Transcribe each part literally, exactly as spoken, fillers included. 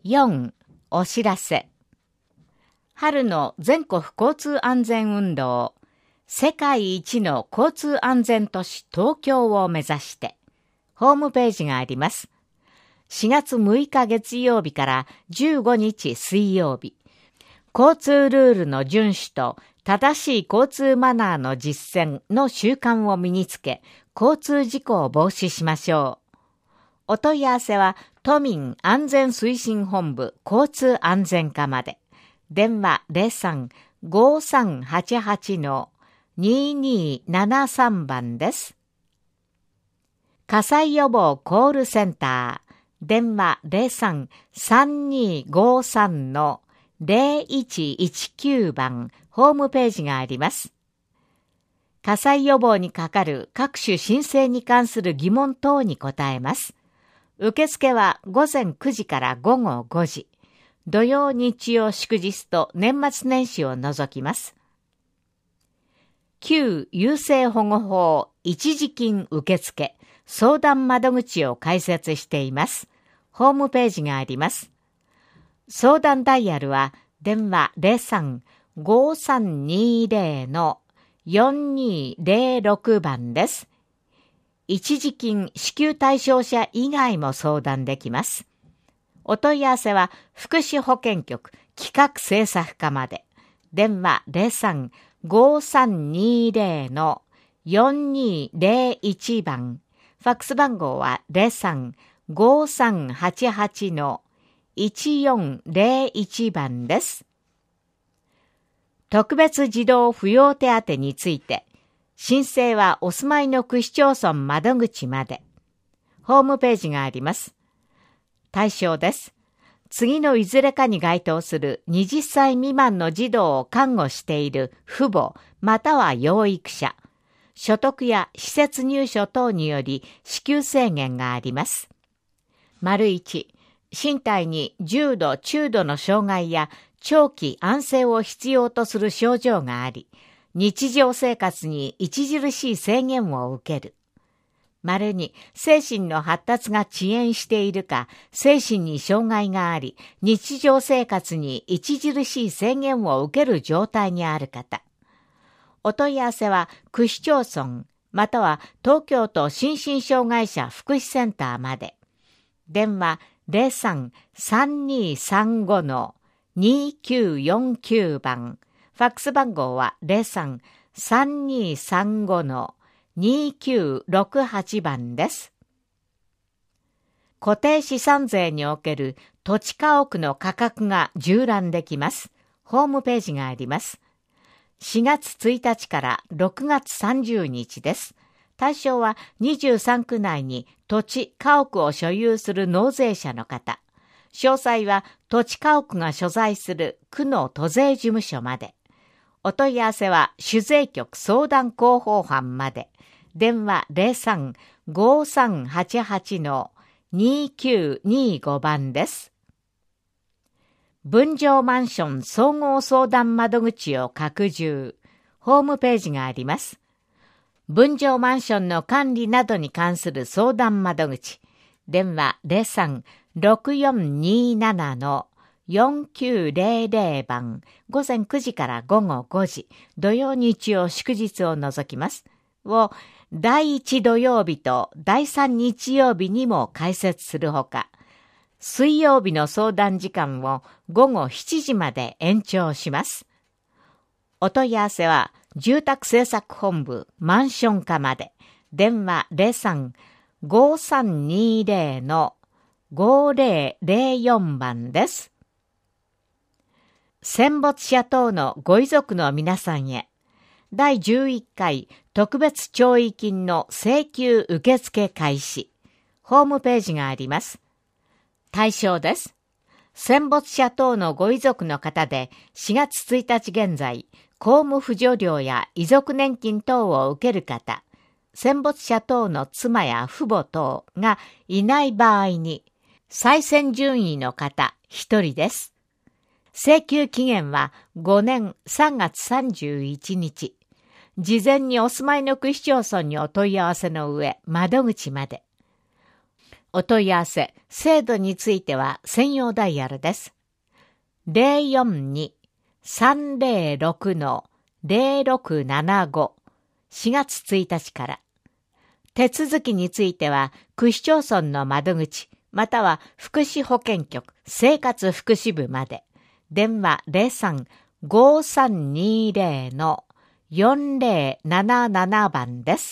よん. お知らせ。春の全国交通安全運動、世界一の交通安全都市東京を目指して、ホームページがあります。しがつむいか月曜日からじゅうごにち水曜日、交通ルールの遵守と正しい交通マナーの実践の習慣を身につけ、交通事故を防止しましょう。お問い合わせは都民安全推進本部交通安全課まで。電話 ゼロさん ごーさんはちはち にーにーななさん 番です。火災予防コールセンター。電話 ゼロさん さんにーごーさん ゼロいちいちきゅう 番、ホームページがあります。火災予防にかかる各種申請に関する疑問等に答えます。受付はごぜんくじからごごごじ。土曜日曜祝日と年末年始を除きます。旧優生保護法一時金受付相談窓口を開設しています。ホームページがあります。相談ダイヤルは電話 ゼロさん ごーさんにーぜろ よんにーぜろろく 番です。一時金支給対象者以外も相談できます。お問い合わせは福祉保健局企画政策課まで。電話 ゼロさん ごーさんにーぜろ よんにーぜろいち 番。ファックス番号は ゼロさん ごーさんはちはち いちよんぜろいち 番です。特別児童扶養手当について、申請はお住まいの区市町村窓口まで。ホームページがあります。対象です。次のいずれかに該当するはたち未満の児童を看護している父母または養育者、所得や施設入所等により支給制限があります。丸いち、身体に重度中度の障害や長期安静を必要とする症状があり、日常生活に著しい制限を受ける。丸に、精神の発達が遅延しているか、精神に障害があり、日常生活に著しい制限を受ける状態にある方。お問い合わせは、区市町村、または東京都心身障害者福祉センターまで。電話 ゼロさん さんにーさんご にーきゅうよんきゅう 番。ファックス番号は ゼロさん さんにーさんご にーきゅうろくはち 番です。固定資産税における土地家屋の価格が縦覧できます。ホームページがあります。しがつついたちからろくがつさんじゅうにちです。対象はにじゅうさんく内に土地家屋を所有する納税者の方。詳細は土地家屋が所在する区の都税事務所まで。お問い合わせは主税局相談広報班まで。電話 ゼロさん ごーさんはちはち にーきゅうにーご 番です。分譲マンション総合相談窓口を拡充。ホームページがあります。分譲マンションの管理などに関する相談窓口。電話 ゼロさん ろくよんにーなな よんきゅうぜろぜろ 番。ごぜんくじからごごごじ。土曜日曜祝日を除きます。をだいいち土曜日とだいさん日曜日にも開設するほか、水曜日の相談時間をごごしちじまで延長します。お問い合わせは住宅政策本部マンション課まで。電話 ゼロさん ごーさんにーぜろ ごぜろぜろよん 番です。戦没者等のご遺族の皆さんへ、だいじゅういっかい特別弔慰金の請求受付開始。ホームページがあります。対象です。戦没者等のご遺族の方でしがつついたち現在、公務扶助料や遺族年金等を受ける方、戦没者等の妻や父母等がいない場合に、再選順位の方ひとりです。請求期限はごねんさんがつさんじゅういちにち。事前にお住まいの区市町村にお問い合わせの上、窓口まで。 お問い合わせ、制度については専用ダイヤルです。ゼロよんに さんゼロろく ゼロろくななご しがつついたちから。手続きについては、区市町村の窓口、または福祉保健局生活福祉部まで。電話 ゼロさん ごさんにゼロ よんゼロなななな 番です。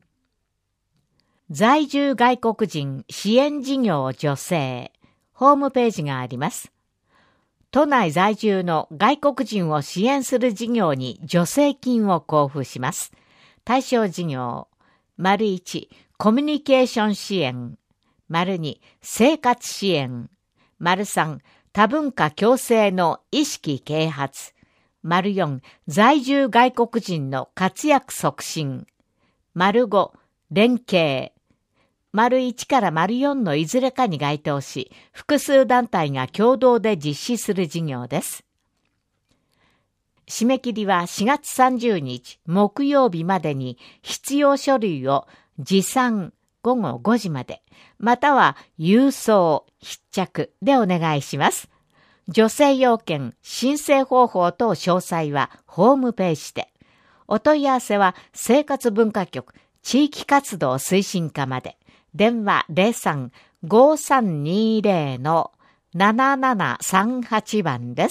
在住外国人支援事業助成、ホームページがあります。都内在住の外国人を支援する事業に助成金を交付します。対象事業、丸いち、コミュニケーション支援、丸に、生活支援、丸さん、多文化共生の意識啓発、丸よん、在住外国人の活躍促進、丸ご、連携、丸いちから丸よんのいずれかに該当し、複数団体が共同で実施する事業です。締め切りはしがつさんじゅうにち木曜日までに必要書類を持参ごごごじまで、または郵送必着でお願いします。助成要件、申請方法等詳細はホームページで。お問い合わせは生活文化局地域活動推進課まで。電話 ゼロさん ごさんにゼロ ななななさんはち 番です。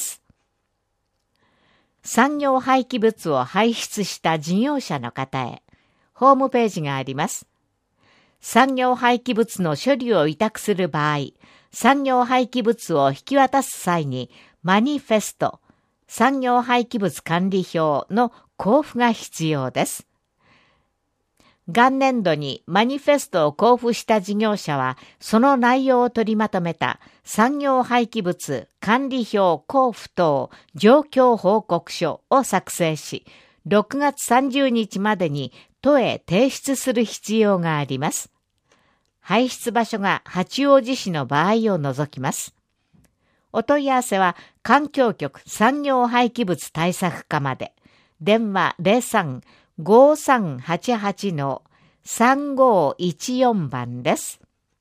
産業廃棄物を排出した事業者の方へ、ホームページがあります。産業廃棄物の処理を委託する場合、産業廃棄物を引き渡す際に、マニフェスト、産業廃棄物管理表の交付が必要です。元年度にマニフェストを交付した事業者は、その内容を取りまとめた産業廃棄物管理表交付等状況報告書を作成し、ろくがつさんじゅうにちまでに都へ提出する必要があります。排出場所が八王子市の場合を除きます。お問い合わせは環境局産業廃棄物対策課まで。電話 ゼロさん ごさんはちはち さんごいちよん 番です。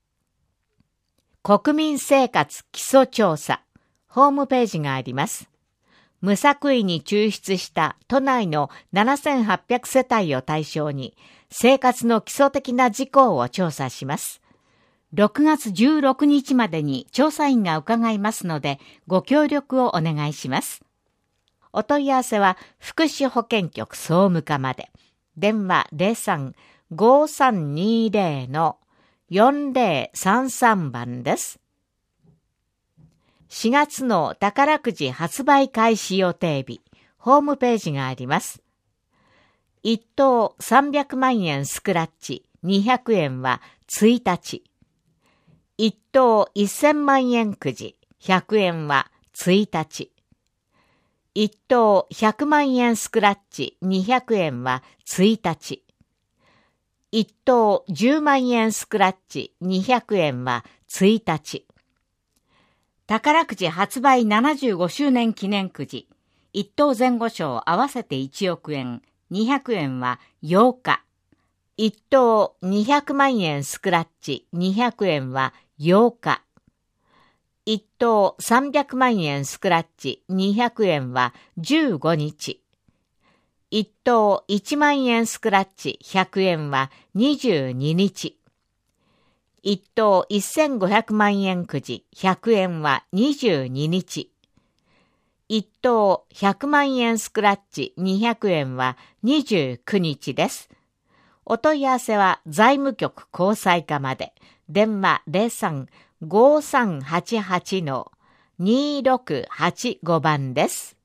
国民生活基礎調査、ホームページがあります。無作為に抽出した都内のななせんはっぴゃくせたいを対象に、生活の基礎的な事項を調査します。ろくがつじゅうろくにちまでに調査員が伺いますので、ご協力をお願いします。お問い合わせは福祉保健局総務課まで。電話 ゼロさん ごさんにゼロ よんゼロさんさん 番です。しがつの宝くじ発売開始予定日、ホームページがあります。いっ等さんびゃくまんえんスクラッチにひゃくえんはついたち。いっ等せんまんえんくじひゃくえんはついたち。いっ等ひゃくまんえんスクラッチにひゃくえんはついたち。いっ等じゅうまんえんスクラッチにひゃくえんはついたち。宝くじ発売ななじゅうごしゅうねん記念くじ、いっ等前後賞合わせていちおくえん、にひゃくえんはようか。いっ等にひゃくまんえんスクラッチにひゃくえんはようか。いっ等さんびゃくまんえんスクラッチにひゃくえんはじゅうごにち。いっ等いちまんえんスクラッチひゃくえんはにじゅうににち。いっ等せんごひゃくまんえんくじひゃくえんはにじゅうににち。いっ等ひゃくまんえんスクラッチにひゃくえんはにじゅうくにちです。お問い合わせは財務局交際課まで。電話 ゼロさん ごさんはちはち にろくはちご 番です。